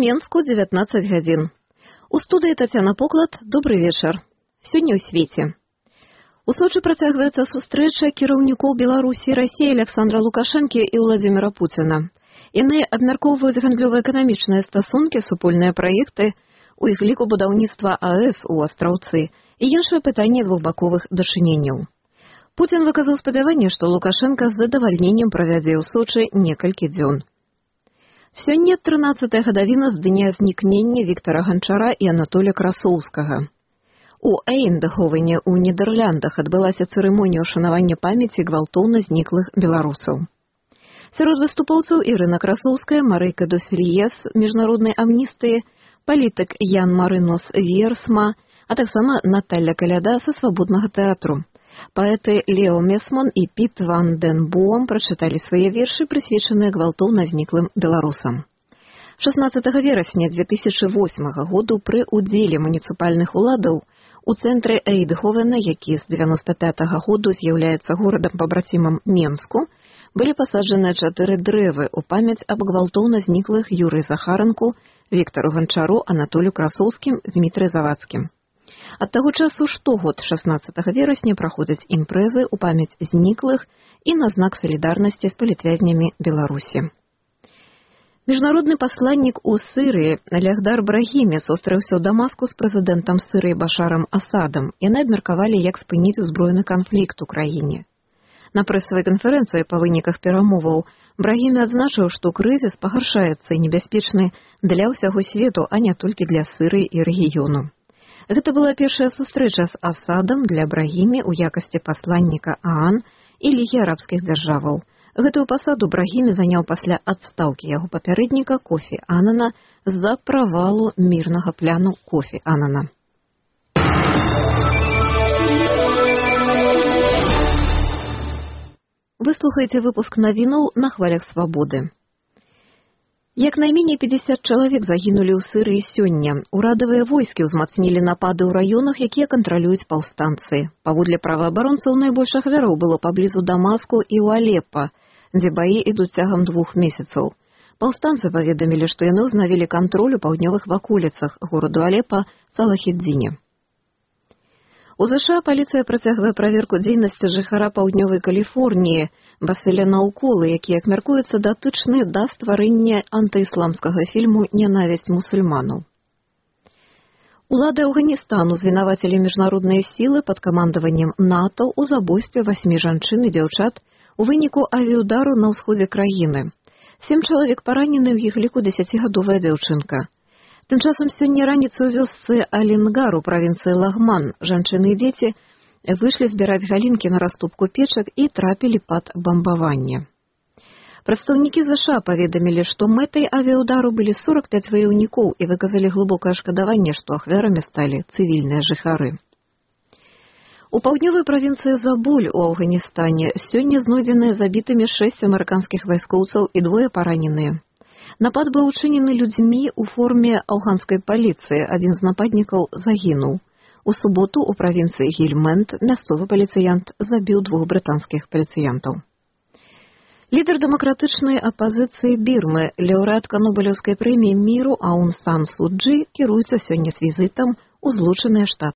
Менску 19 гадзін. У студыі Тацяна Поклад. Добры вечар. Сёння ў свеце. У Сочы працягваецца сустрэча кіраўнікоў Беларусі і Расіі Александра Лукашэнкі і Владзіміра Пуціна. Яны абмяркоўваюць гандлёва-эканамічныя стасункі, супольныя праекты, у іх ліку будаўніцтва АЭС у Астраўцы і іншыя пытанні двухбаковых дачыненняў. Пуцін выказаў спадзяванне, што Лукашэнка з задавальненнем правядзе ў Сочы некалькі дзён. Сёння 13-я гадавіна з дня знікнення Віктара Ганчара і Анатолія Красоўскага. У Эйндховене ў Нідерландах адбылася цырымонія ўшанавання памяці гвалтоўна зніклых беларусаў. Сярод выступоўцаў Ірына Красоўская, Марыка Досельес, міжнароднай амністыі, палітык Ян Марынос Версма, а таксама Наталля Каляда са свабоднага тэатру. Паэты Лео Месман і Піт Ван ден Боам прачыталі свае вершы, прысвечаныя гвалтоўна зніклым беларусам. 16 верасня 2008 году пры ўдзеле муніцыпальных уладаў у цэнтры Эйндховена, які з 95-го году з'яўляецца горадам-пабрацімам Менску, былі пасаджаныя 4 дрэвы ў памяць аб гвалтоўна зніклых Юры Захаранку, Віктару Ганчару, Анатолію Красоўскім, Дмітры Завадскім. Ад таго часу штогод 16 верасня праходзяць імпрэзы ў памяць зніклых і на знак салідарнасці з палітвязнямі Беларусі. Міжнародны пасланнік у Сырыі Лягдар Брахімі сустрэўся ў Дамаску з прэзідэнтам Сырыі Башарам Асадам. Яны абмеркавалі, як спыніць узброены канфлікт у краіне. На прэсавай канферэнцыі па выніках перамоваў Брахімі адзначыў, што крызіс пагаршаецца і небяспечны для ўсяго свету, а не толькі для Сырыі і рэгіёну. Гэта была першая сустрэча з Асадам для Брахімі ў якасці пасланніка ААН і Лігі арабскіх дзяржаваў. Гэтую пасаду Брахімі заняў пасля адстаўкі яго папярэдніка Кофі Анана з-за правалу мірнага пляну Кофі Анана. Вы слухаеце выпуск навінаў на хвалях свабоды. Як найменей 50 чалавек загінулі ў Сырыі сёння. Урадавыя войскі ўзмацнілі напады ў раёнах, якія кантралююць паўстанцы. Паводле праваабаронцаў найбольш ахвяраў было паблізу Дамаску і ў Алеппа, дзе баі ідуць цягам 2 месяцаў. Паўстанцы паведамілі, што яны ўзнавілі кантроль у паўднёвых ваколіцах гораду Алеппа Салахіддзіне. У ЗША паліцыя працягвае праверку дзейнасці жыхара паўднёвай Каліфорніі Басыля Науколы, які, як мяркуецца, датычны да стварэння антыісламскага фільму «Нянавісць мусульманаў». Улады Афганістану звінавацілі міжнародныя сілы пад камандаваннем НАТО ў забойстве 8 жанчын і дзяўчат у выніку авіяудару на ўсходзе краіны. 7 чалавек паранены, ў іх ліку 10-гадовая дзяўчынка. Тым часам сёння раніцай у вёсцы Алінгар у правінцыі Лагман жанчыны і дзеці выйшлі збіраць галінкі на растопку печак і трапілі пад бамбаванне. Прадстаўнікі ЗША паведамілі, што мэтай авіяудару былі 45 ваяўнікоў і выказалі глыбокае шкадаванне, што ахвярамі сталі цывільныя жыхары. У паўднёвай правінцыі Забуль у Афганістане сёння знойдзеныя забітымі 6 амерыканскіх вайскоўцаў і 2 параненыя. Напад быў учынены людзьмі ў форме афганскай паліцыі. Адзін з нападнікаў загінуў. У суботу ў правінцыі Гільмэнд мясцовы паліцыянт забіў 2 брытанскіх паліцыянтаў. Лідар дэмакратычнай апазіцыі Бірмы, лаўрэатка Нобелеўскай прэміі міру Аун Сан Су Чжы кіруецца сёння з візітам у Злучаныя Штаты